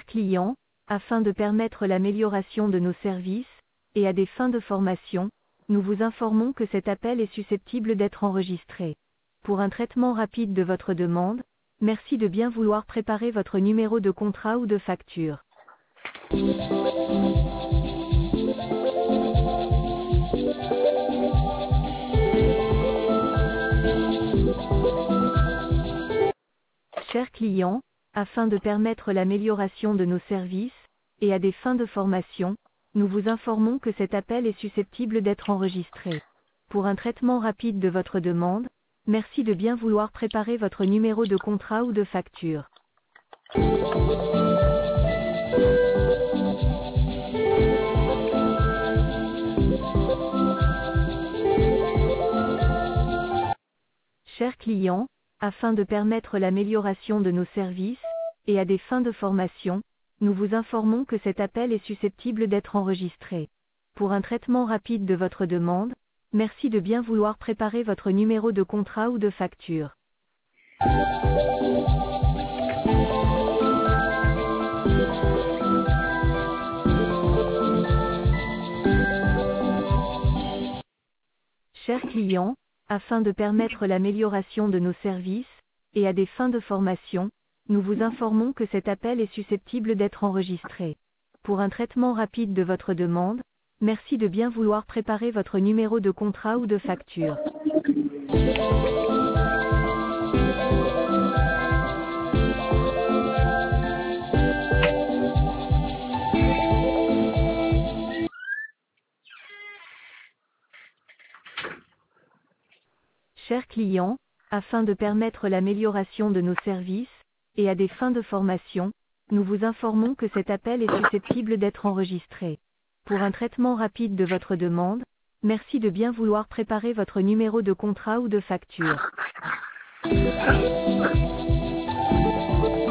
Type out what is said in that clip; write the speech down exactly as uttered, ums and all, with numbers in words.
clients, afin de permettre l'amélioration de nos services, et à des fins de formation, nous vous informons que cet appel est susceptible d'être enregistré. Pour un traitement rapide de votre demande, merci de bien vouloir préparer votre numéro de contrat ou de facture. Chers clients, afin de permettre l'amélioration de nos services, et à des fins de formation, nous vous informons que cet appel est susceptible d'être enregistré. Pour un traitement rapide de votre demande, merci de bien vouloir préparer votre numéro de contrat ou de facture. Chers clients, afin de permettre l'amélioration de nos services, et à des fins de formation, nous vous informons que cet appel est susceptible d'être enregistré. Pour un traitement rapide de votre demande, merci de bien vouloir préparer votre numéro de contrat ou de facture. Chers clients, afin de permettre l'amélioration de nos services, et à des fins de formation, nous vous informons que cet appel est susceptible d'être enregistré. Pour un traitement rapide de votre demande, merci de bien vouloir préparer votre numéro de contrat ou de facture. Chers clients, afin de permettre l'amélioration de nos services, et à des fins de formation, nous vous informons que cet appel est susceptible d'être enregistré. Pour un traitement rapide de votre demande, merci de bien vouloir préparer votre numéro de contrat ou de facture.